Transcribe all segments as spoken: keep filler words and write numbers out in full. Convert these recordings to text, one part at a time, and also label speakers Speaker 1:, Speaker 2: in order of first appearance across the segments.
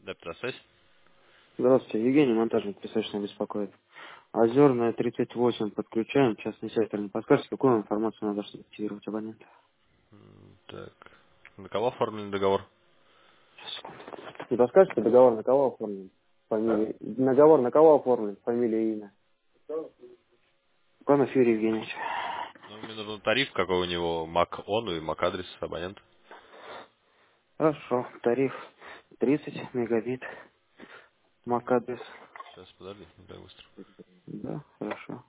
Speaker 1: Электросвязь.
Speaker 2: Здравствуйте, Евгений, монтажник, присутственно беспокоит. Озерная тридцать восемь подключаем, частный сектор. Не подскажете, какую информацию надо, чтобы активировать абонента?
Speaker 1: М, Так. На кого оформлен договор?
Speaker 2: Сейчас, секунду. Не подскажете, договор на кого оформлен? Фамилия. Договор на кого оформлен? Фамилия и имя. Панов Юрий Евгеньевич.
Speaker 1: Ну, мне нужен тариф, какой у него мак он и мак адрес абонента.
Speaker 2: Хорошо, тариф тридцать мегабит, мак адрес.
Speaker 1: Сейчас, подожди, не так быстро.
Speaker 2: Да, хорошо.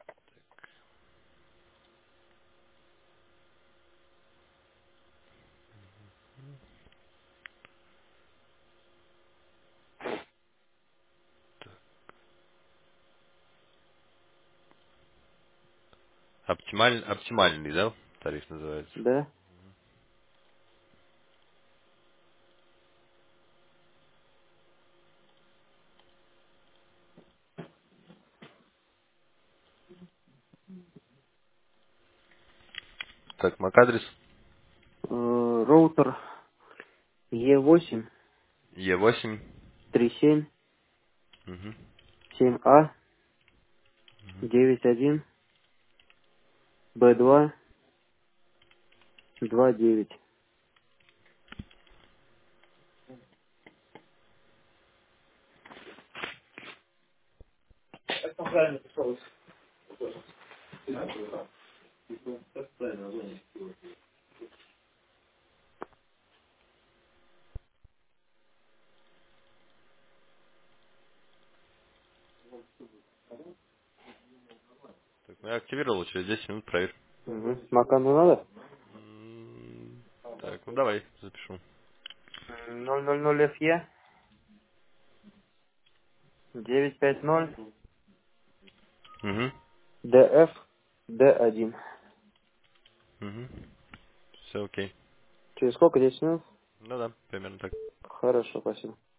Speaker 1: Оптималь... Оптимальный, да? Тариф называется.
Speaker 2: Да.
Speaker 1: Так, мак адрес
Speaker 2: Э, роутер е восемь
Speaker 1: е восемь.
Speaker 2: три семь
Speaker 1: Угу.
Speaker 2: семь а девять один бэ два два девять.
Speaker 1: Так, ну я активировал, через десять минут проверь.
Speaker 2: Угу. Макану надо?
Speaker 1: М, Так, ну давай, запишу.
Speaker 2: ноль ноль ноль эф е девять пять ноль
Speaker 1: Угу.
Speaker 2: дэ эф дэ один.
Speaker 1: Угу. Все окей.
Speaker 2: Через сколько? Десять минут?
Speaker 1: Ну да, примерно так.
Speaker 2: Хорошо, спасибо.